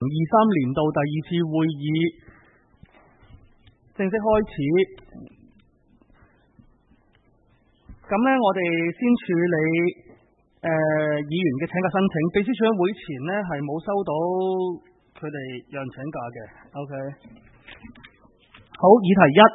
2023年度第2次會議正式開始。咁呢，我哋先處理議員嘅請假申請。秘書長會前呢係冇收到佢哋有人請假嘅。OK。好，議題1，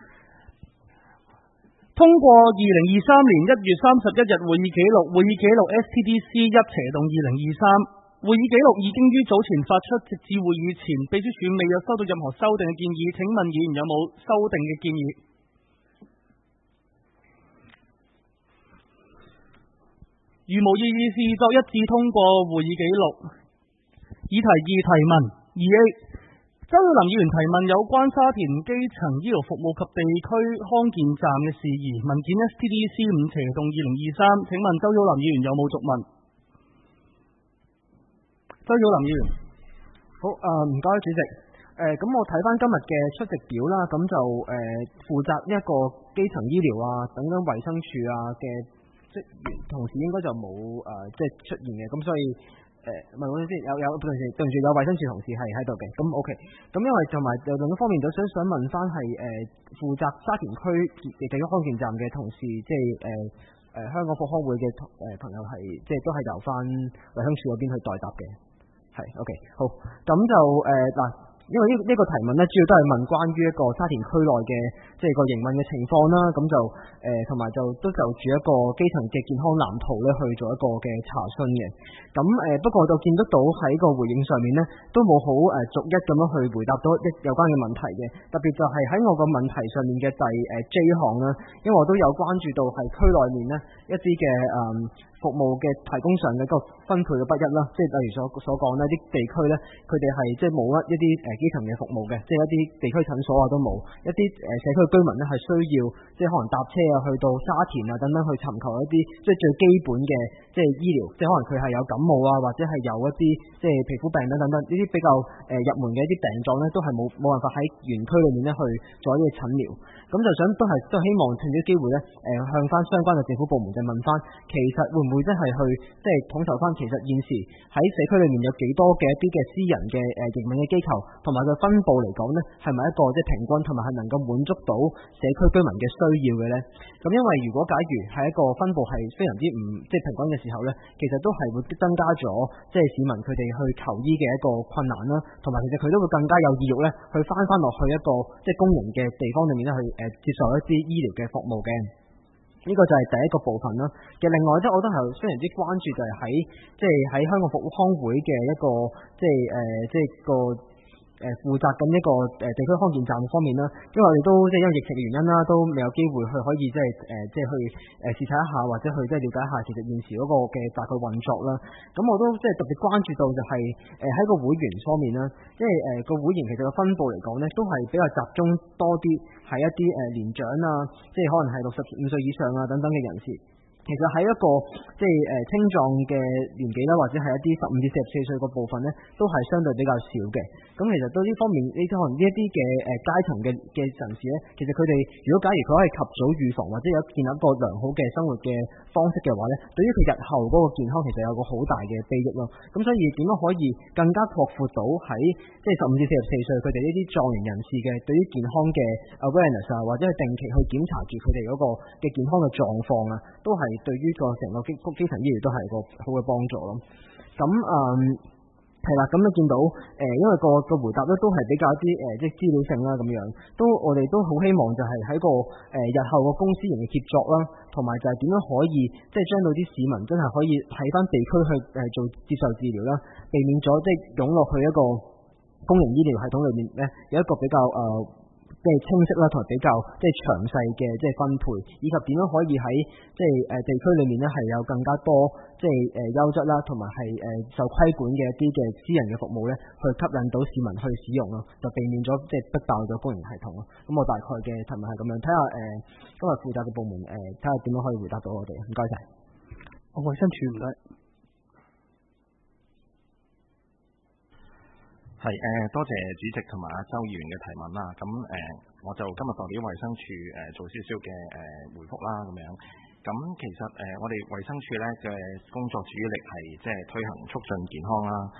通過2023年1月31日會議記錄，會議記錄 STDC1/2023。會議記錄已經於早前發出，直至會議前，秘書處未有收到任何修訂嘅建議。請問議員有冇修訂嘅建議？如無異議，視作一致通過會議記錄。議題2，提問 2A， 周浩林議員提問有關沙田基層醫療服務及地區康健站嘅事宜，文件 STDC5/2023。請問周浩林議員有冇續問？周浩林議員， 好，唔該主席。咁我睇翻今日嘅出席表啦，咁就負責呢一個基層醫療啊等等衛生署啊嘅職員同事應該就冇即係出現嘅，咁所以問我先，有對唔住有衛生署同事係喺度嘅，咁 OK。咁因為同埋另一方面就想問翻係負責沙田區地區康健站嘅同事，即係香港復康會嘅朋友係即係都係由翻衛生署嗰邊去代答嘅。係 OK 好，咁就嗱，因為呢個提問咧，主要都係問關於一個沙田區內嘅即係個營運嘅情況啦，咁就同埋就都就住一個基層嘅健康藍圖咧去做一個嘅查詢嘅。咁不過就見得到喺個回應上面咧，都冇好逐一咁樣去回答到有關嘅問題嘅。特別就係喺我個問題上面嘅第J 項啦，因為我都有關注到係區內面咧一啲嘅服務嘅提供上嘅一個分配嘅不一啦，即係例如所講呢啲地區咧，佢哋係即係冇一啲基層嘅服務嘅，即係一啲地區診所啊都冇，一啲社區居民咧係需要即係可能搭車啊去到沙田啊等等去尋求一啲即係最基本嘅即係醫療，即係可能佢係有感冒啊或者係有一啲即係皮膚病等等呢啲比較入門嘅一啲病狀咧，都係冇辦法喺園區裏面咧去做一啲診療。咁就想都希望趁呢個機會咧，向翻相關嘅政府部門就問翻，其實會唔會真係去即係統籌翻，其實現時喺社區裏面有幾多嘅一啲嘅私人嘅營運嘅機構，同埋佢分佈嚟講咧，係咪一個即係平均，同埋係能夠滿足到社區居民嘅需要嘅咧？咁因為如果假如係一個分佈係非常之唔即係平均嘅時候咧，其實都係會增加咗即係市民佢哋去求醫嘅一個困難啦，同埋其實佢都會更加有意欲咧去翻落去一個即係公營嘅地方裏面咧去接受一啲醫療嘅服務嘅。呢個就係第一個部分啦。其實另外即係我都係非常之關注就係喺香港復康會嘅一個即係個負責緊一個地區康健站方面啦，因為我哋都即係因為疫情嘅原因啦，都未有機會去可以即係去視察一下或者去即係了解一下其實現時嗰個嘅大概運作啦。咁我都即係特別關注到就係喺個會員方面啦，即係個會員其實個分佈嚟講咧，都係比較集中多啲係一啲年長啊，即係可能係65歲以上啊等等嘅人士。其實喺一個即係青壯嘅年紀啦，或者係一啲15至44歲個部分咧，都係相對比較少嘅。咁其實對呢方面，可能呢一啲嘅階層嘅人士咧，其實佢哋如果假如佢可以及早預防，或者有建立一個良好嘅生活嘅方式嘅話咧，對於佢日後嗰個健康其實有個好大嘅裨益咯。咁所以點樣可以更加擴闊到喺即係15至44歲佢哋呢啲壯年人士嘅對於健康嘅 awareness 啊，或者係定期去檢查住佢哋嗰個嘅健康嘅狀況啊，都係對於個成個基層醫療都係個好嘅幫助咯。咁係啦，咁你見到因為個回答咧都係比較一啲即係資料性啦咁樣，我哋都好希望就係喺個日後個公私營嘅協作啦，同埋就係點樣可以即係將到啲市民真係可以喺翻地區去做接受治療啦，避免咗即係湧落去一個公營醫療系統裏面咧有一個比較即係清晰啦，同埋比較即係詳細嘅即係分配，以及點樣可以喺即係地區裏面咧係有更加多即係優質啦，同埋係受規管嘅一啲嘅私人嘅服務咧，去吸引到市民去使用咯，就避免咗即係逼爆咗公營系統咯。咁我大概嘅題目係咁樣，睇下今日負責嘅部門睇下點樣可以回答到我哋。唔該晒。 衛生署唔該。 係多謝主席同埋阿周議員嘅提問啦。咁我就今日代表衛生署做少少嘅回覆啦咁樣。咁其實我哋衛生署咧嘅工作主力係即係推行促進健康啦。而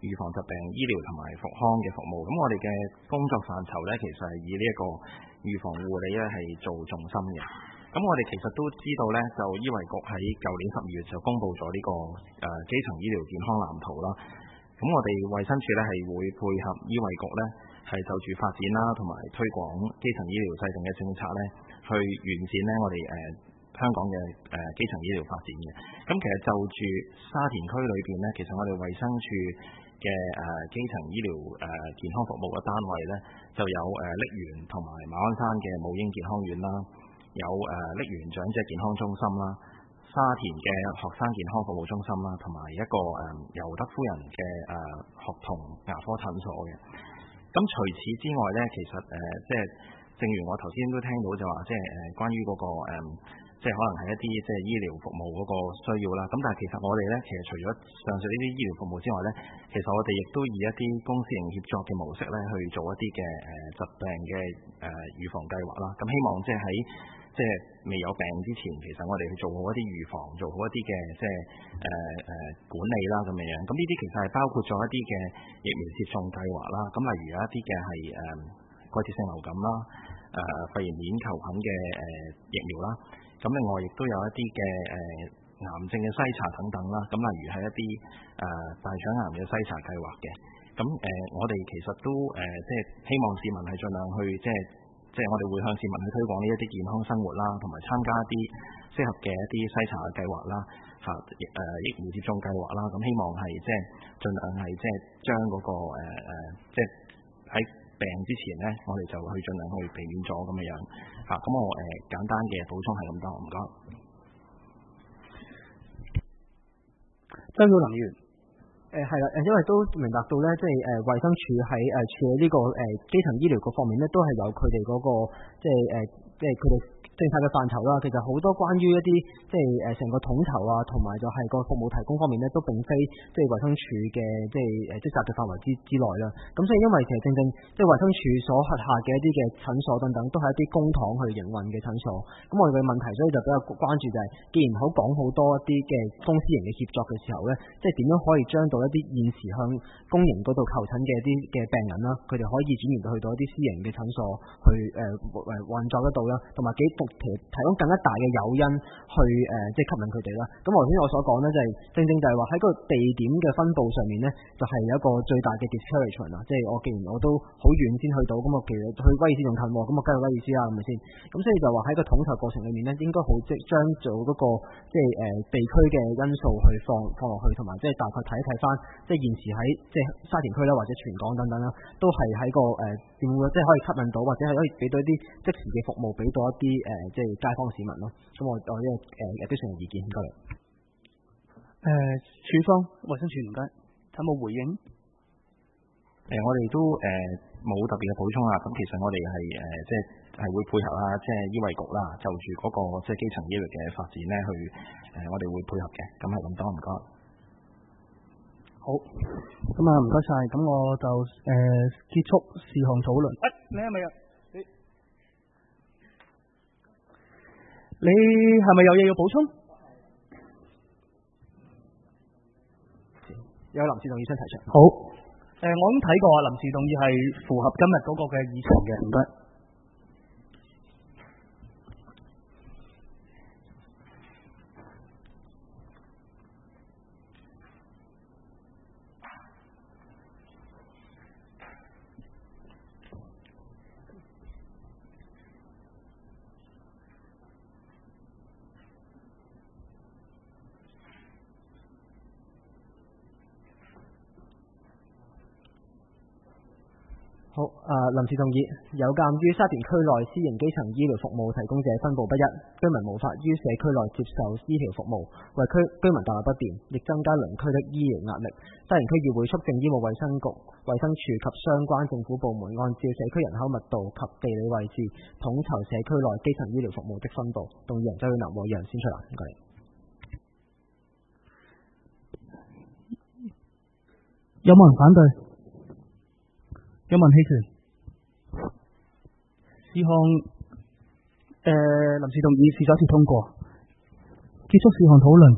預防疾病醫療同埋復康嘅服務。咁我哋嘅工作範疇呢，其實係以呢一個預防護理呢係做重心嘅。咁我哋其實都知道呢，就醫衞局喺舊年12月就公布咗呢個基層醫療健康藍圖啦。咁我哋衛生署呢係會配合醫衞局呢，係就住發展啦同埋推廣基層醫療制定嘅政策呢，去完善呢我哋香港嘅基層醫療發展嘅。咁其實就住沙田區裏邊呢，其實我哋衛生署嘅基層醫療健康服務嘅單位呢，就有瀝源同埋馬鞍山嘅母嬰健康院啦，有瀝源長者健康中心啦，沙田嘅學生健康服務中心啦，同埋一個尤德夫人嘅學童牙科診所嘅。咁除此之外呢，其實即係正如我頭先都聽到就話，即係關於嗰個即係可能係一啲即係醫療服務嗰個需要啦。咁但係其實我哋呢，其實除咗上述呢啲醫療服務之外呢，其實我哋亦都以一啲公私營協作嘅模式呢，去做一啲嘅疾病嘅預防計劃啦。咁希望即係喺即係未有病之前，其實我哋去做好一啲預防，做好一啲嘅即係管理啦咁樣。咁呢啲其實係包括咗一啲嘅疫苗接種計劃啦。咁例如有一啲嘅係季節性流感啦、肺炎鏈球菌嘅疫苗啦。咁另外亦都有一啲嘅癌症嘅篩查等等啦。咁例如係一啲大腸癌嘅篩查計劃嘅。咁我哋其實都即係希望市民係盡量去即係我哋會向市民去推廣呢一啲健康生活啦，同埋參加一啲適合嘅一啲篩查嘅計劃啦，疫苗接種計劃啦。咁希望係即係盡量係即係將嗰個即係喺病之前呢，我哋就去盡量去避免咗咁嘅樣。咁我簡單嘅補充係咁多，唔該。 周曉林議員。 係啦，因為都明白到咧，即係衛生署喺處理呢個基層醫療嗰方面咧，都係有佢哋嗰個即係佢哋政策嘅範疇啦。其實好多關於一啲即係成個統籌啊，同埋就係個服務提供方面咧，都並非即係衛生署嘅即係職責嘅範圍之內啦。咁所以因為其實正即係衛生署所轄下嘅一啲嘅診所等等，都係一啲公帑去營運嘅診所。咁我哋嘅問題，所以就比較關注就係，既然好講好多一啲嘅公私營嘅協作嘅時候咧，即係點樣可以將到一啲現時向公營嗰度求診嘅一啲嘅病人啦，佢哋可以轉移到去到一啲私營嘅診所去運作得到啦，同埋提供更加大嘅誘因去即係吸引佢哋啦。咁頭先我所講呢，就係正就係話喺個地點嘅分佈上面呢，就係有一個最大嘅 discouragement 啦。即係我既然我都好遠先去到，咁我其實去威爾斯仲近喎，咁我梗係威爾斯啦，係咪先？咁所以就話喺個統籌過程裏面呢，應該好即係將做嗰個即係地區嘅因素去放落去，同埋即係大概睇一睇翻，即係現時喺即係沙田區啦，或者全港等等啦，都係喺個點會即係可以吸引到，或者係可以俾到一啲即時嘅服務俾到一啲即係街坊市民咯。咁我呢個有啲上嘅意見，唔該。 署方衛生署唔該，有冇回應？ 我哋都冇特別嘅補充啦。咁其實我哋係即係會配合啦，即係醫衞局啦，就住嗰個即係基層醫療嘅發展咧，去我哋會配合嘅。咁係咁多，唔該。 好，咁啊唔該晒。咁我就結束事項討論。你係咪啊？你係咪有嘢要補充？ 有臨時動議想提出。 好，我已經睇過臨時動議係符合今日嗰個嘅議程嘅，唔該。 好，臨時動議，有鑑於沙田區內私營基層醫療服務提供者分佈不一，居民無法於社區內接受醫療服務，為居民帶來不便，亦增加鄰區的醫療壓力。沙田區議會促進醫務衛生局、衛生署及相關政府部門按照社區人口密度及地理位置，統籌社區內基層醫療服務的分佈。動議人周曉南、黃議員先出嚟，唔該。 有冇人反對？有冇人棄權？事項臨時動議是否通過？結束事項討論。